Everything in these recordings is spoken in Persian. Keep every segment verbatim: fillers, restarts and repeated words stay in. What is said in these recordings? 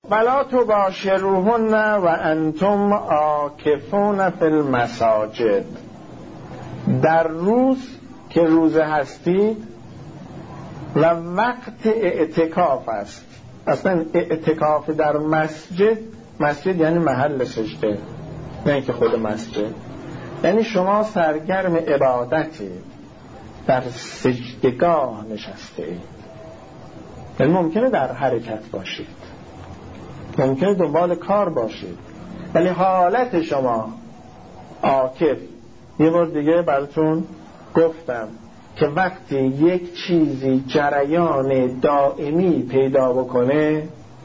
ولا تباشروهن و انتم عاکفون فی المساجد، در روز که روزه هستید و وقت اعتکاف است. اصلا اعتکاف در مسجد، مسجد یعنی محل سجده، نه اینکه خود مسجد، یعنی شما سرگرم عبادتی در سجدگاه نشسته اید. یعنی ممکنه در حرکت باشید، ممکنه دنبال کار باشید، ولی حالت شما عاکف. یه بار دیگه براتون گفتم که وقتی یک چیزی جریان دائمی پیدا بکنه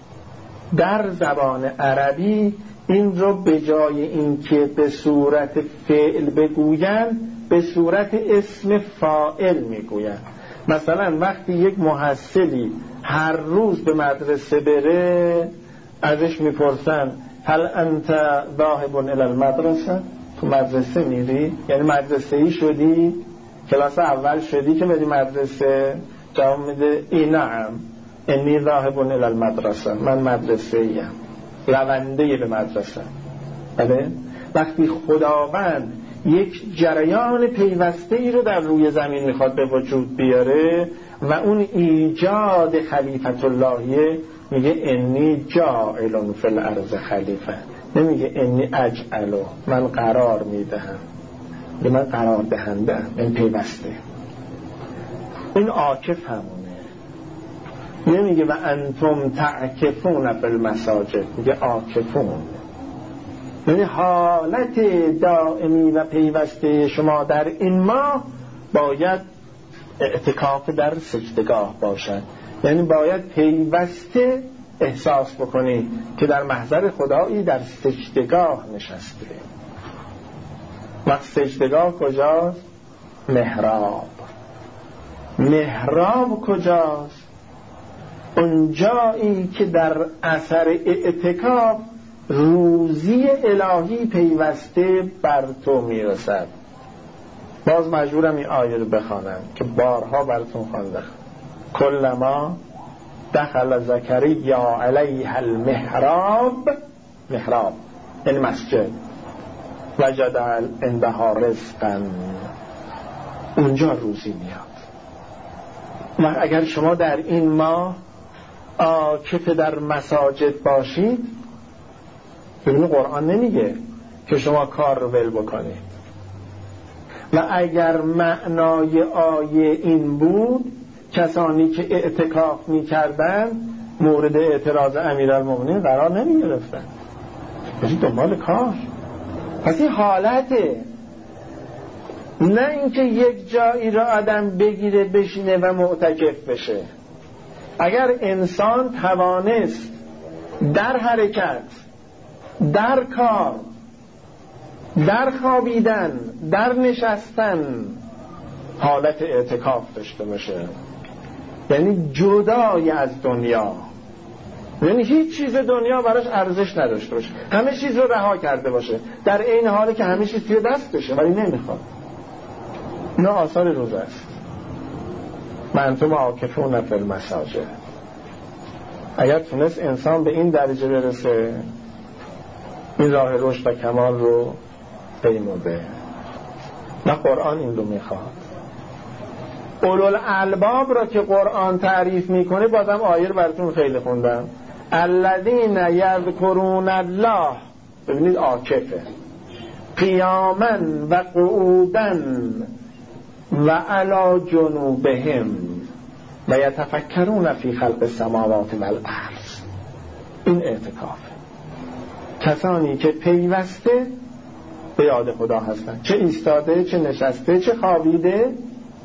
در زبان عربی، این رو به جای اینکه به صورت فعل بگوین به صورت اسم فاعل میگوین. مثلا وقتی یک محصلی هر روز به مدرسه بره، ازش میپرسن هل انت ذاهب الی المدرسه، تو مدرسه میری؟ یعنی مدرسه ای شدی؟ کلاس اول شدی که بری مدرسه؟ جواب میده ای نعم انی ذاهب الی المدرسه، من مدرسه ایم، رونده به مدرسه. بله؟ وقتی خداوند یک جریان پیوسته ای رو در روی زمین میخواد به وجود بیاره و اون ایجاد خلیفت اللهیه، میگه انی جاعل فی الارض خلیفه، نمیگه انی اجعلو، من قرار میدهم، من قرار دهنده، این پیوسته. این عاکف همونه، نمیگه و انتم تعکفون فی المساجد، میگه عاکفون. یعنی حالت دائمی و پیوسته شما در این ماه باید اعتکاف در سجدگاه باشد. یعنی باید پیوسته احساس بکنی که در محضر خدایی در سجدگاه نشسته. وقت سجدگاه کجاست؟ محراب. محراب کجاست؟ اون جایی که در اثر اعتکاف روزی الهی پیوسته بر تو میرسد. باز مجبورم این آیه رو بخوانم که بارها براتون خوندم. کلما دخل زکریا علیه المحراب، محراب این مسجد، وجد عندها رزقا، اونجا روزی میاد. و اگر شما در این ماه عاکف در مساجد باشید، ببینید قرآن نمیگه که شما کار رو ول بکنید. و اگر معنای آیه این بود، کسانی که اعتکاف میکردن مورد اعتراض امیرالمومنین قرار نمیگرفتن، باشید دنبال کار. پس این حالته، نه اینکه یک جایی را آدم بگیره بشینه و معتکف بشه. اگر انسان توانست در حرکت، در کار، در خوابیدن، در نشستن حالت اعتکاف داشته باشه، یعنی جدای از دنیا، یعنی هیچ چیز دنیا براش ارزش نداشته باشه، همه چیز رو رها کرده باشه، در این حالی که همه چیز توی دستشه ولی نمیخواد. اینا آثار روزه است. و انتم عاکفون فی المساجد. اگر تونست انسان به این درجه برسه، این راه رشد و کمال رو پیموده. و قرآن این رو میخواد. اولوالالباب را که قرآن تعریف میکنه، بازم آیه رو براتون خیلی خوندم. الذین یذکرون الله، ببینید عاکفه، قیاما و قعودا و علی جنوبهم و یتفکرون فی خلق السماوات والارض. این اعتکافه. کسانی که پیوسته به یاد خدا هستن، چه ایستاده، چه نشسته، چه خوابیده،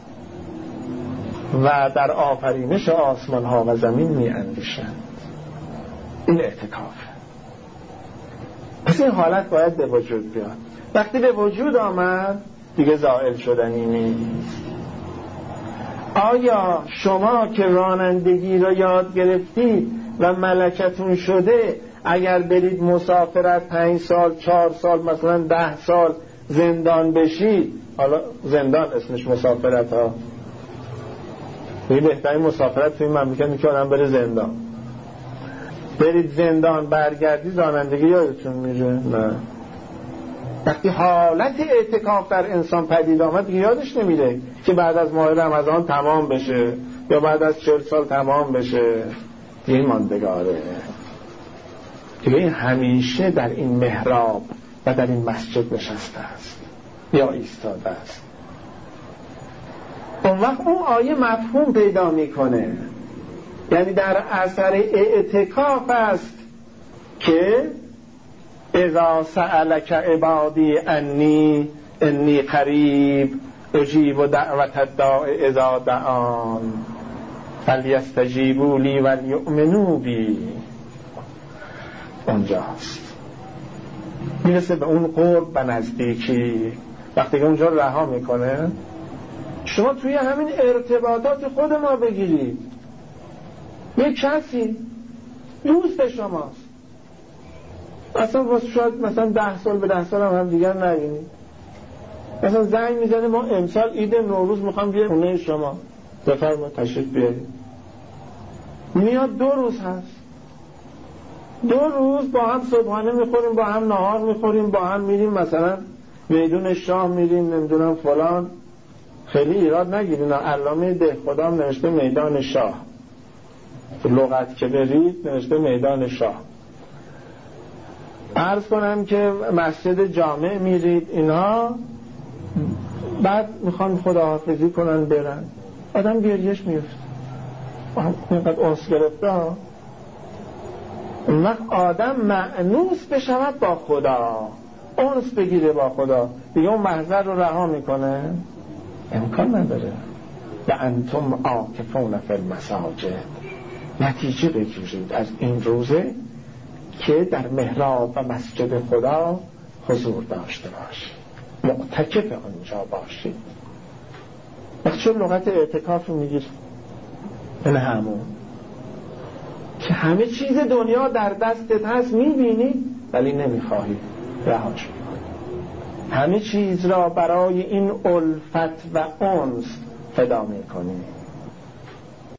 و در آفرینش آسمان ها و زمین می اندیشند. این اعتکافه. پس این حالت باید به وجود بیاد. وقتی به وجود آمد دیگه زائل شدنی نیست. آیا شما که رانندگی را یاد گرفتید و ملکتون شده، اگر برید مسافرت پنج سال، چهار سال، مثلا ده سال زندان بشید، حالا زندان اسمش مسافرت ها، این بهترین مسافرت توی این مملکت میکنم بره زندان. برید زندان برگردی رانندگی یادتون میره؟ نه. وقتی حالت اعتکاف در انسان پدید آمد یادش نمیره که بعد از ماه رمضان تمام بشه یا بعد از چهل سال تمام بشه. این ماندگاره دیگه، این همیشه در این محراب و در این مسجد نشسته است یا ایستاده است. اون وقت اون آیه مفهوم پیدا میکنه، یعنی در اثر اعتکاف است که اذا سألک عبادی انی انی قریب اجیب دعوت الداع اذا دعان فلیستجیبوا لی ولیؤمنوا بی. اونجاست میرسه به اون قرب و نزدیکی. وقتی که اونجا رها میکنه، شما توی همین ارتباطات خود ما بگیرید، یک کسی دوست شماست، اصلا واسه شاید مثلا ده سال به ده سال هم, هم دیگر نبینید، مثلا زنگ میزنه ما امسال عید نوروز میخوام بیایم خونه شما، بفرمایید تشریف بیارید. میاد دو روز هست، دو روز با هم صبحانه میخوریم، با هم نهار میخوریم، با هم میریم مثلا میدون شاه میریم، نمیدونم فلان. خیلی ایراد نگیرین، علامه دهخدا هم نوشته میدان شاه، لغت که برید نوشته میدان شاه. عرض کنم که مسجد جامع میرید اینا، بعد میخوان خداحافظی کنن برن، آدم گریهش میفته، اینقدر انس گرفته ها. اون وقت آدم مأنوس بشود با خدا، انس بگیره با خدا، دیگه اون محضر رو رها میکنه؟ امکان نداره. و انتم عاکفون فی المساجد، نتیجه بگیرید از این روزه که در محراب و مسجد خدا حضور داشته باشید، معتکف آنجا باشید. وقت چه لغت اعتکاف میگیرید؟ این همون که همه چیز دنیا در دستت هست، میبینی ولی نمیخواهی، رهاش میکنی. همه چیز را برای این الفت و انس فدا میکنی.